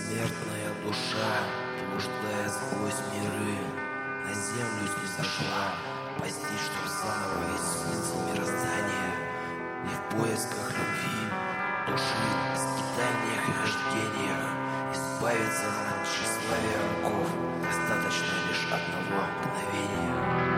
Смертная душа, блуждая сквозь миры, на землю снизошла, постичь, чтоб заново измениться мироздание, и в поисках любви, души, скитаниях и хождениях, избавиться от тщеславия руков, достаточно лишь одного мгновения.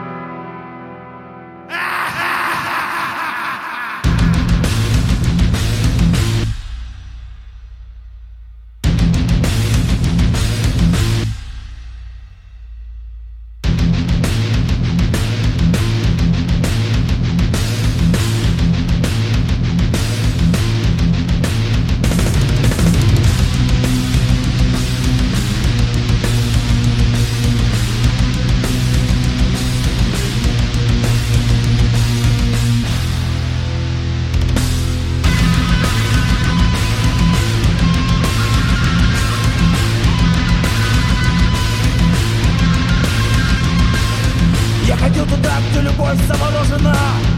Ходил туда, где любовь заморожена,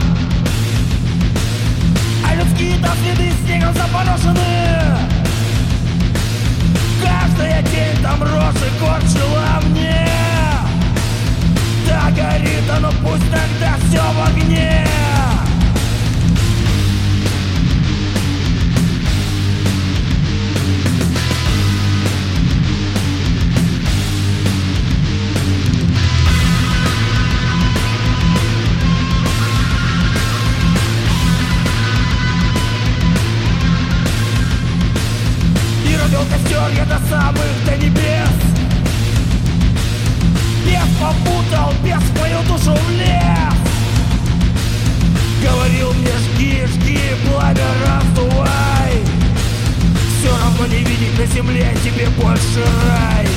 а людские там следы снегом запорошены. Каждая тень там рожи корчила мне. Да горит оно, пусть тогда все в огне. Костер я до самых до небес. Бес попутал, бес в мою душу влез. Говорил мне: жги, жги, пламя раздувай. Все равно не видеть на земле тебе больше рай.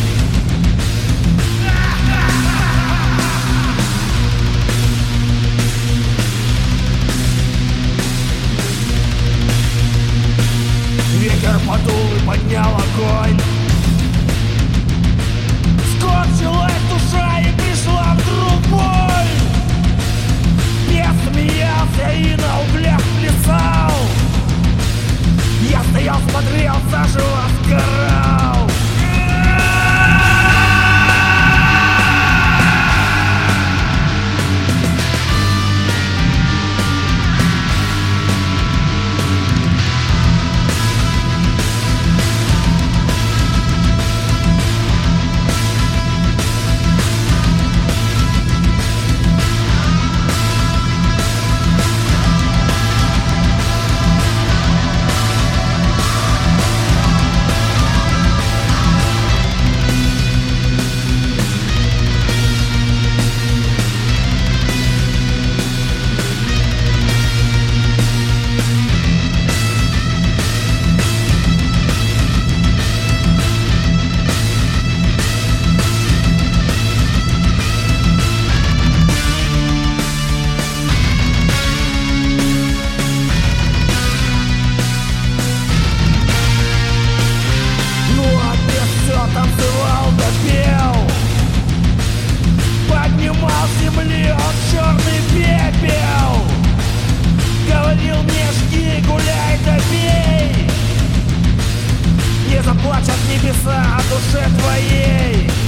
Ветер подул и поднял огонь. Скорчилась душа и пришла вдруг боль. Бес смеялся и на углях плясал. Я стоял, смотрел, заживо сгорал. Танцевал да пел, поднимал с земли он черный пепел. Говорил мне: жги, гуляй да пей, не заплачут небеса о душе твоей.